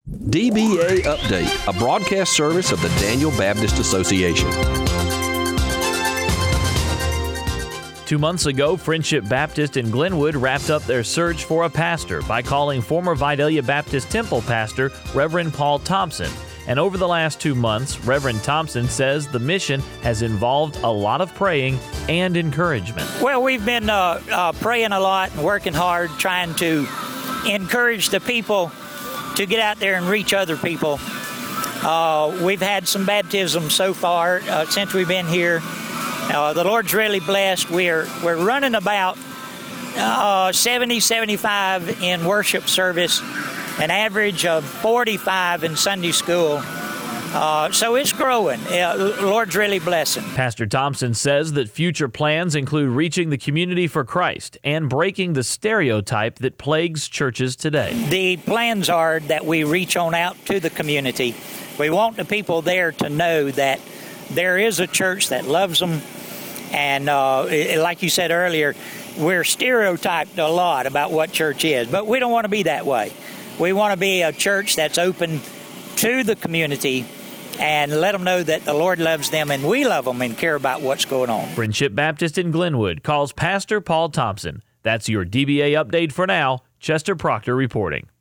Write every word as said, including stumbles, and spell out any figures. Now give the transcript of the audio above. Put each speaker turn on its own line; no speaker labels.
D B A Update, a broadcast service of the Daniel Baptist Association.
Two months ago, Friendship Baptist in Glenwood wrapped up their search for a pastor by calling former Vidalia Baptist Temple pastor Reverend Paul Thompson. And over the last two months, Reverend Thompson says the mission has involved a lot of praying and encouragement.
Well, we've been uh, uh, praying a lot and working hard, trying to encourage the people to get out there and reach other people. Uh, we've had some baptisms so far uh, since we've been here. Uh, the Lord's really blessed. We're we're running about uh, seventy, seventy-five in worship service, an average of forty-five in Sunday school. Uh, so it's growing. Uh, Lord's really blessing.
Pastor Thompson says that future plans include reaching the community for Christ and breaking the stereotype that plagues churches today.
The plans are that we reach on out to the community. We want the people there to know that there is a church that loves them. And uh, like you said earlier, we're stereotyped a lot about what church is, but we don't want to be that way. We want to be a church that's open to the community and let them know that the Lord loves them and we love them and care about what's going on.
Friendship Baptist in Glenwood calls Pastor Paul Thompson. That's your D B A update for now. Chester Proctor reporting.